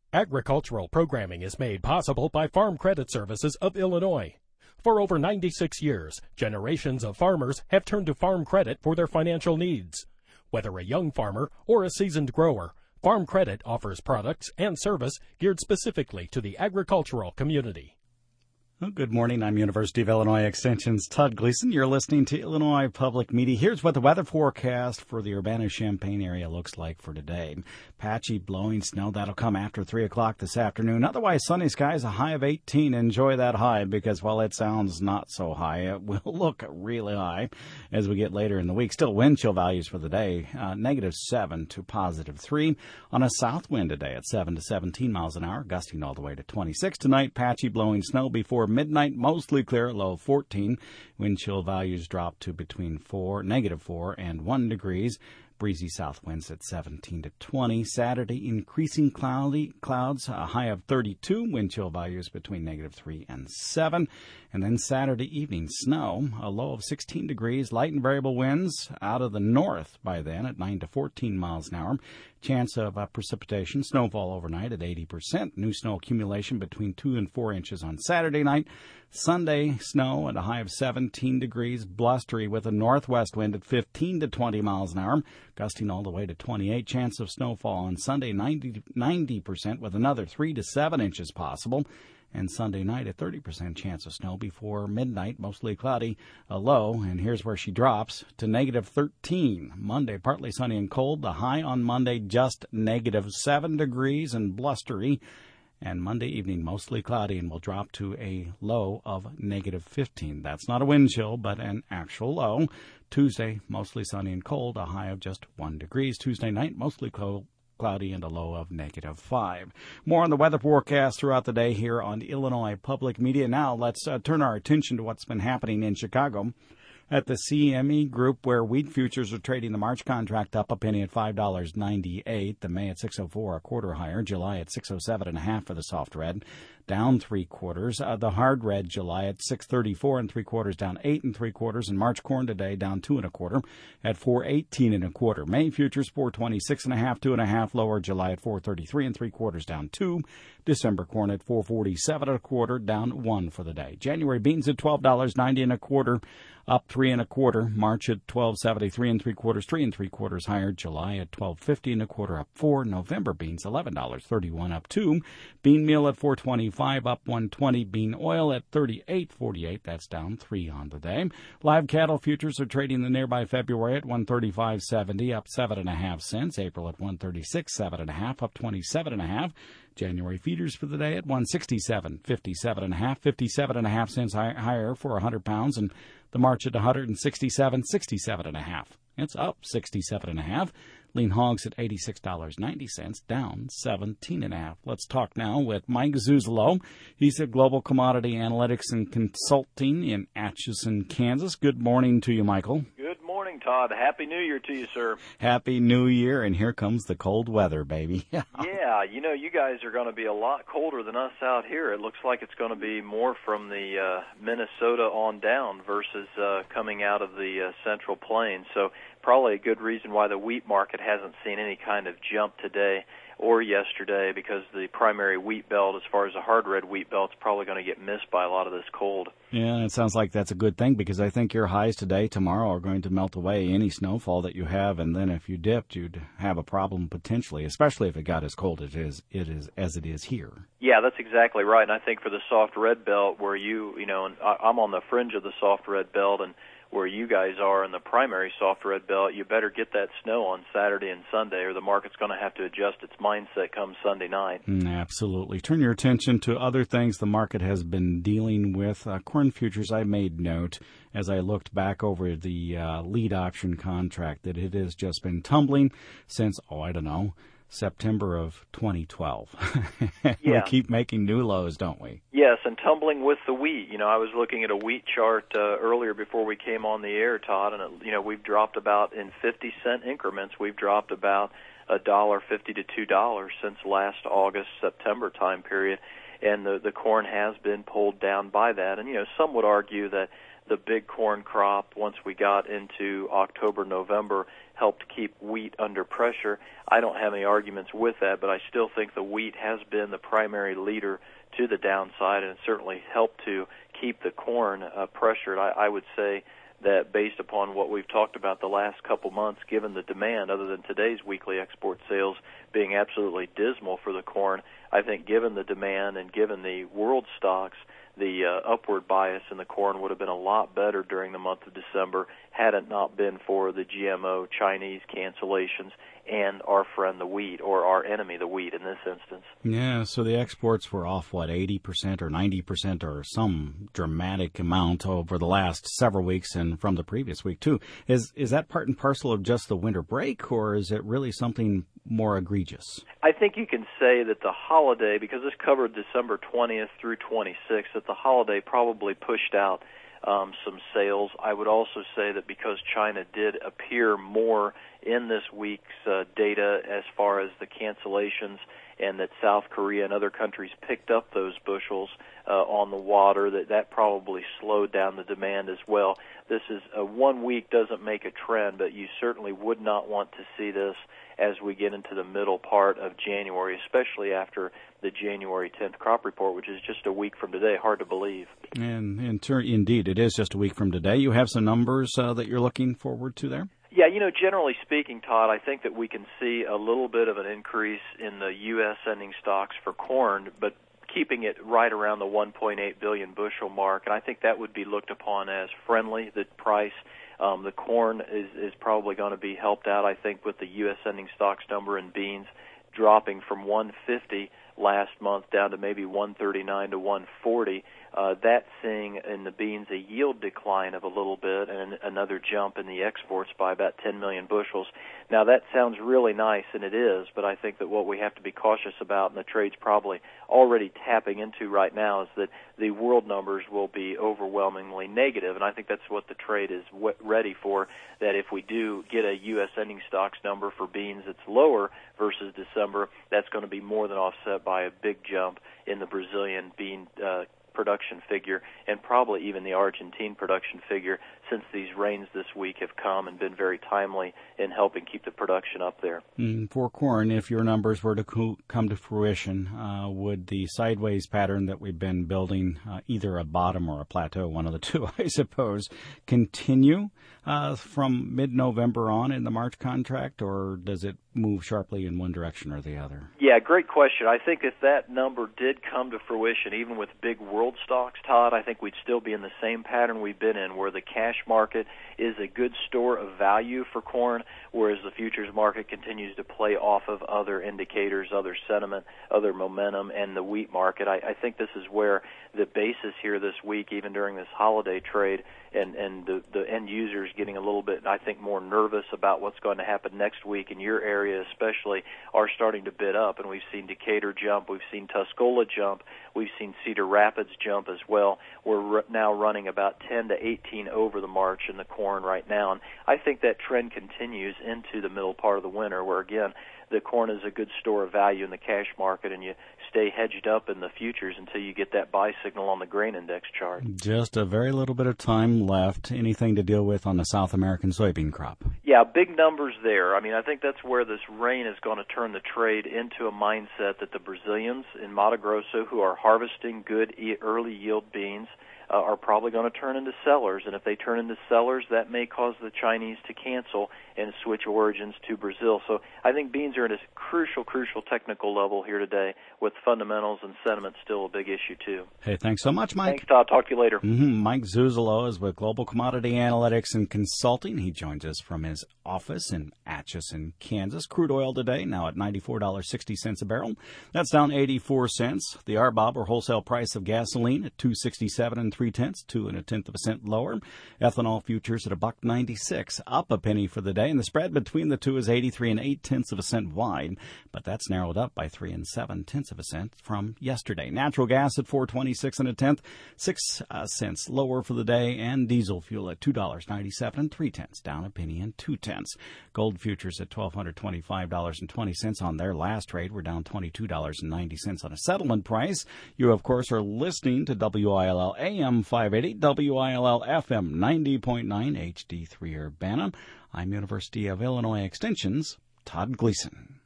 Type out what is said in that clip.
Agricultural programming is made possible by Farm Credit Services of Illinois. For over 96 years, generations of farmers have turned to Farm Credit for their financial needs. Whether a young farmer or a seasoned grower, Farm Credit offers products and service geared specifically to the agricultural community. Well, good morning. I'm University of Illinois Extension's Todd Gleason. You're listening to Illinois Public Media. Here's what the weather forecast for the Urbana-Champaign area looks like for today. Patchy blowing snow. That'll come after 3 o'clock this afternoon. Otherwise, sunny skies, a high of 18. Enjoy that high because while it sounds not so high, it will look really high as we get later in the week. Still wind chill values for the day, -7 to +3. On a south wind today at 7 to 17 miles an hour, gusting all the way to 26. Tonight, patchy blowing snow before midnight, mostly clear, low of 14. Wind chill values drop to between -4 and 1 degrees. Breezy south winds at 17 to 20. Saturday, increasing clouds, a high of 32. Wind chill values between -3 and 7. And then Saturday evening, snow, a low of 16 degrees. Light and variable winds out of the north by then at 9 to 14 miles an hour. Chance of precipitation, snowfall overnight at 80%. New snow accumulation between 2 and 4 inches on Saturday night. Sunday, snow at a high of 17 degrees. Blustery with a northwest wind at 15 to 20 miles an hour. Gusting all the way to 28. Chance of snowfall on Sunday, 90% with another 3 to 7 inches possible. And Sunday night, a 30% chance of snow before midnight, mostly cloudy, a low, and here's where she drops, to -13. Monday, partly sunny and cold. The high on Monday, just -7 degrees and blustery. And Monday evening, mostly cloudy, and will drop to a low of -15. That's not a wind chill, but an actual low. Tuesday, mostly sunny and cold, a high of just 1 degrees. Tuesday night, mostly cloudy and a low of -5. More on the weather forecast throughout the day here on Illinois Public Media. Now let's turn our attention to what's been happening in Chicago. At the CME Group, where wheat futures are trading, the March contract up a penny at $5.98. The May at 6.04, a quarter higher. July at 6.07.5 for the soft red, down 3/4. The hard red, July at 6.34 3/4, down 8 3/4. And March corn today down 2 1/4 at 4.18 1/4. May futures 4.26.5, 2.5 lower. July at 4.33 3/4, down 2. December corn at 4.47 1/4, down 1 for the day. January beans at $12.90 1/4, up 3 1/4. March at 12.73 3/4, 3 3/4 higher. July at 12.50 1/4, up 4. November beans $11.31, up 2. Bean meal at 4.25, up 1.20. Bean oil at 38.48, that's down 3 on the day. Live cattle futures are trading the nearby February at 135.70, up 7.5 cents. April at 136.7.5, up 27.5. January feeders for the day at 167.57.5, 57.5 cents higher for 100 pounds, and the March at 167.67.5. It's up 67.5. Lean hogs at $86.90, down 17.5. Let's talk now with Mike Zuzolo. He's at Global Commodity Analytics and Consulting in Atchison, Kansas. Good morning to you, Michael. Good morning, Todd. Happy New Year to you, sir. Happy New Year, and here comes the cold weather, baby. Yeah, you guys are going to be a lot colder than us out here. It looks like it's going to be more from the Minnesota on down versus coming out of the Central Plains. So probably a good reason why the wheat market hasn't seen any kind of jump today or yesterday, because the primary wheat belt, as far as the hard red wheat belt, is probably going to get missed by a lot of this cold. Yeah, it sounds like that's a good thing, because I think your highs today, tomorrow, are going to melt away any snowfall that you have, and then if you dipped, you'd have a problem potentially, especially if it got as cold as it is here. Yeah, that's exactly right. And I think for the soft red belt, where and I'm on the fringe of the soft red belt, and where you guys are in the primary soft red belt, you better get that snow on Saturday and Sunday, or the market's going to have to adjust its mindset come Sunday night. Absolutely. Turn your attention to other things the market has been dealing with. Corn futures, I made note as I looked back over the lead option contract that it has just been tumbling since, September of 2012. Yeah. We keep making new lows, don't we? Yes, and tumbling with the wheat. I was looking at a wheat chart earlier before we came on the air, Todd, and we've dropped about, in 50-cent increments, we've dropped about $1.50 to $2 since last August, September time period. And the corn has been pulled down by that. And, some would argue that the big corn crop, once we got into October, November, helped keep wheat under pressure. I don't have any arguments with that, but I still think the wheat has been the primary leader to the downside, and it certainly helped to keep the corn pressured. I would say that based upon what we've talked about the last couple months, given the demand, other than today's weekly export sales being absolutely dismal for the corn, I think given the demand and given the world stocks, the upward bias in the corn would have been a lot better during the month of December had it not been for the GMO Chinese cancellations and our friend the wheat, or our enemy the wheat in this instance. Yeah, so the exports were off, 80% or 90% or some dramatic amount over the last several weeks and from the previous week, too. Is that part and parcel of just the winter break, or is it really something more egregious? I think you can say that the holiday, because this covered December 20th through 26th, that the holiday probably pushed out some sales. I would also say that because China did appear more in this week's data as far as the cancellations, and that South Korea and other countries picked up those bushels on the water, that probably slowed down the demand as well. This is 1 week doesn't make a trend, but you certainly would not want to see this as we get into the middle part of January, especially after the January 10th crop report, which is just a week from today. Hard to believe. And indeed, it is just a week from today. You have some numbers that you're looking forward to there? Yeah, generally speaking, Todd, I think that we can see a little bit of an increase in the U.S. ending stocks for corn, but keeping it right around the 1.8 billion bushel mark, and I think that would be looked upon as friendly, the price. The corn is probably going to be helped out, I think, with the U.S. ending stocks number in beans dropping from 150 last month down to maybe 139 to 140. That's seeing in the beans a yield decline of a little bit and another jump in the exports by about 10 million bushels. Now, that sounds really nice, and it is, but I think that what we have to be cautious about, and the trade's probably already tapping into right now, is that the world numbers will be overwhelmingly negative, and I think that's what the trade is ready for, that if we do get a U.S. ending stocks number for beans that's lower versus December, that's going to be more than offset by a big jump in the Brazilian bean production figure, and probably even the Argentine production figure, since these rains this week have come and been very timely in helping keep the production up there. For corn, if your numbers were to come to fruition, would the sideways pattern that we've been building, either a bottom or a plateau, one of the two, I suppose, continue from mid-November on in the March contract, or does it move sharply in one direction or the other? Yeah, great question. I think if that number did come to fruition, even with big world stocks, Todd, I think we'd still be in the same pattern we've been in, where the cash market is a good store of value for corn, whereas the futures market continues to play off of other indicators, other sentiment, other momentum, and the wheat market. I think this is where the basis here this week, even during this holiday trade, and the end users getting a little bit, I think, more nervous about what's going to happen next week in your area especially, are starting to bid up. And we've seen Decatur jump, we've seen Tuscola jump, we've seen Cedar Rapids jump as well. We're now running about 10 to 18 over the March in the corn right now. And I think that trend continues into the middle part of the winter, where, again, the corn is a good store of value in the cash market, and you stay hedged up in the futures until you get that buy signal on the grain index chart. Just a very little bit of time left. Anything to deal with on the South American soybean crop? Yeah, big numbers there. I mean, I think that's where this rain is going to turn the trade into a mindset that the Brazilians in Mato Grosso, who are harvesting good early yield beans, are probably going to turn into sellers, and if they turn into sellers, that may cause the Chinese to cancel and switch origins to Brazil. So I think beans are at a crucial technical level here today, with fundamentals and sentiment still a big issue too. Hey, thanks so much, Mike. Thanks, Todd. Talk to you later. Mike Zuzolo is with Global Commodity Analytics and Consulting. He joins us from his office in Atchison, Kansas. Crude oil today now at $94.60 a barrel. That's down 84 cents. The RBOB, or wholesale price of gasoline, at $2.67 3/10, 2.1 cents lower. Ethanol futures at $1.96, up a penny for the day, and the spread between the two is 83 8/10 cents nationwide, but that's narrowed up by 3 7/10 cents from yesterday. Natural gas at $4.26 1/10, 6 cents lower for the day, and diesel fuel at $2.97 3/10, down a penny and 2/10. Gold futures at $1,225.20 on their last trade. We're down $22.90 on a settlement price. You, of course, are listening to WILL AM 580, WILL FM 90.9 HD3 Urbana. I'm University of Illinois Extension's Todd Gleason.